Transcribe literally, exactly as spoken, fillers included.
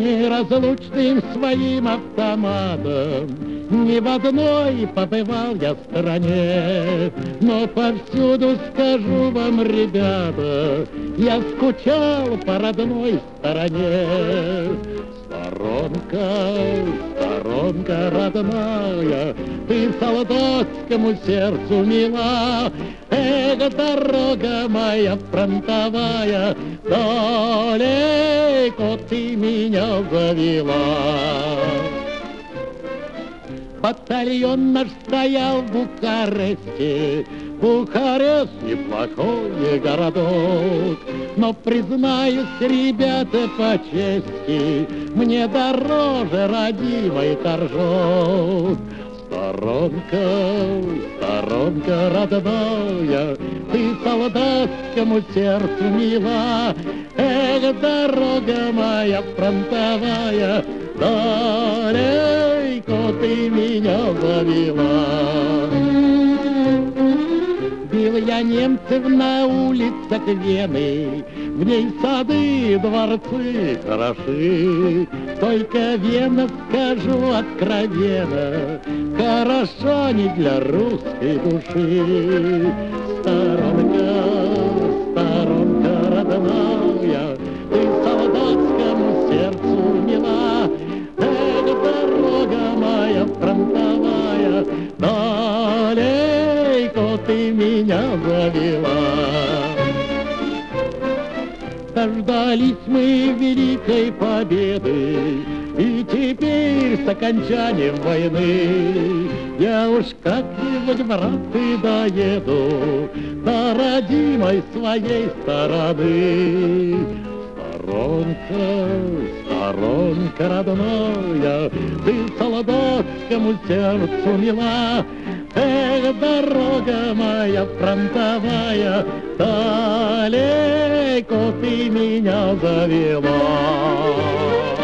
неразлучным своим автоматом. Ни в одной побывал я стороне, но повсюду скажу вам, ребята, я скучал по родной стороне. Сторонка, сторонка родная, ты солдатскому сердцу мила. Эх, дорога моя фронтовая, далеко ты меня завела. Батальон наш стоял в Бухаресте. Бухарест неплохой городок, но, признаюсь, ребята, по чести, мне дороже родимый торжок. Сторонка, сторонка родная, ты солдатскому сердцу мила. Эх, дорога моя фронтовая, далеко ты меня завела. Бил я немцев на улицах Вены, в ней сады, дворцы хороши. Только Вена, скажу откровенно, хороша не для русской души. Сторонка, сторонка родная, ты солдатскому сердцу мила. Эх, дорога моя фронтовая, далеко ты меня завела. Дождались мы великой победы, и теперь с окончанием войны я уж как-нибудь, браты, доеду до родимой своей стороны. Сторонка, сторонка родная, ты солдатскому сердцу мила. Эх, дорога моя фронтовая, далеко ты меня завела.